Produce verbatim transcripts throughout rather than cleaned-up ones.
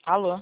Alô?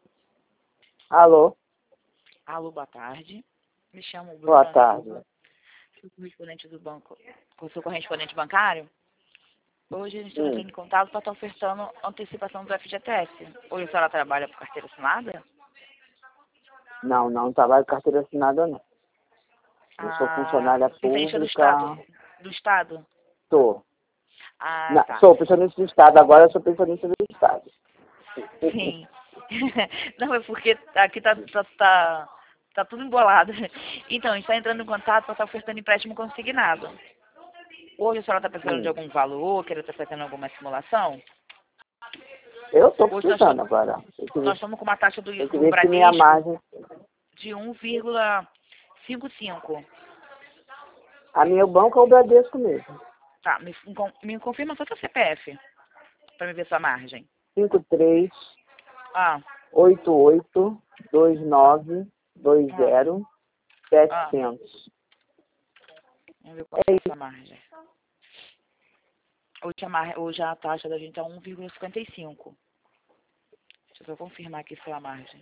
Alô? Alô, boa tarde. Me chamo Bruna. Boa tarde. Sou correspondente do banco. Sou correspondente bancário. Hoje a gente está Hum. entrando em contato para estar ofertando antecipação do F G T S. Hoje a senhora trabalha por carteira assinada? Não, não trabalho com carteira assinada, não. Eu sou funcionária Referência do pública. Estado? Do Estado? Sou. Ah, Não, tá. sou pensionista do Estado, agora eu sou pensionista do Estado. Sim. Não, é porque aqui tá, tá, tá, tá tudo embolado. Então, a gente está entrando em contato para estar ofertando empréstimo consignado. Hoje a senhora está precisando de Hum. algum valor, quer estar fazendo alguma simulação? Eu estou Hoje nós precisando estamos, agora. Eu nós queria, estamos com uma taxa do, eu do queria que minha Bradesco margem... de um vírgula cinquenta e cinco. A minha banco é o Bradesco mesmo. Tá, me, me confirma só seu C P F, para me ver sua margem. cinco três Ah, oito oito dois nove dois ah, zero ah. setecentos. Vamos ver qual é a sua margem. Hoje a, mar... Hoje a taxa da gente é um vírgula cinquenta e cinco. Deixa eu só confirmar aqui sua margem.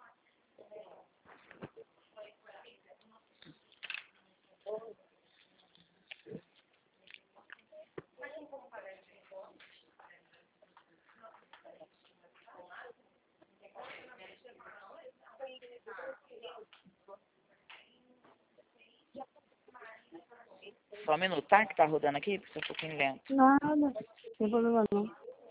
Só um minuto, tá? Que tá rodando aqui, porque é um pouquinho lento. Nada, não tem problema não.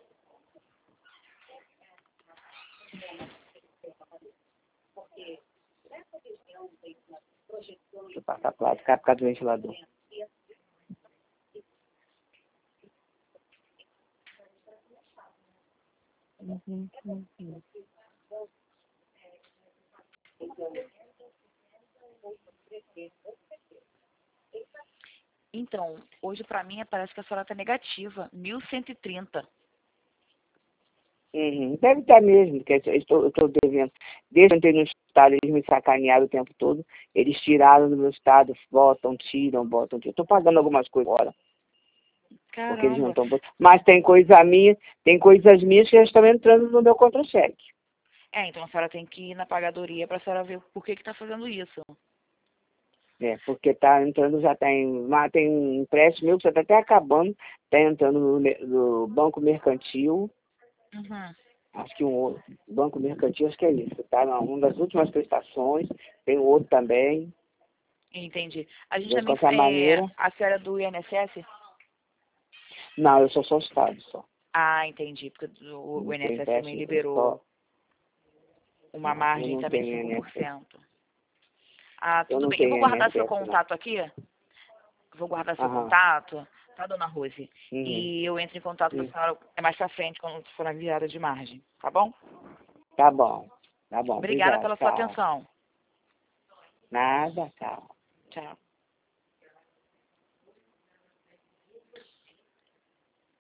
Deixa eu passar para lá, ficar por causa do ventilador. Uhum, uhum. Então, hoje pra mim parece que a senhora tá negativa. mil cento e trinta. Uhum. Deve estar mesmo, porque eu estou, eu estou devendo. Desde que eu entrei no estado, eles me sacanearam o tempo todo. Eles tiraram do meu estado, botam, tiram, botam, tiram. Estou pagando algumas coisas agora, porque eles não Caramba. estão botando. Mas tem coisa minha, tem coisas minhas que já estão entrando no meu contra-cheque. É, então a senhora tem que ir na pagadoria pra senhora ver por que que tá fazendo isso. É, porque está entrando, já tem, lá tem um empréstimo meu que já está até acabando, está entrando no, me- no Banco Mercantil. Uhum. Acho que um outro, Banco Mercantil, acho que é isso. Está uma das últimas prestações, tem um outro também. Entendi. A gente De também, qualquer é, maneira, a senhora é do I N S S? não, eu sou só Estado, só. Ah, entendi, porque o, o Não tenho I N S S também empréstimo, eu liberou só. uma Não, eu margem não também tenho cinco por I N S S. cento. Ah, Eu tudo não bem. Eu vou tenho guardar seu I N S S, não. contato aqui. Vou guardar seu Aham. contato, tá, dona Rose? Uhum. E eu entro em contato com a Uhum. senhora é mais pra frente, quando for na virada de margem, tá bom? Tá bom. Tá bom, Obrigada obrigado. pela sua Tchau. atenção. Nada, tchau. Tchau.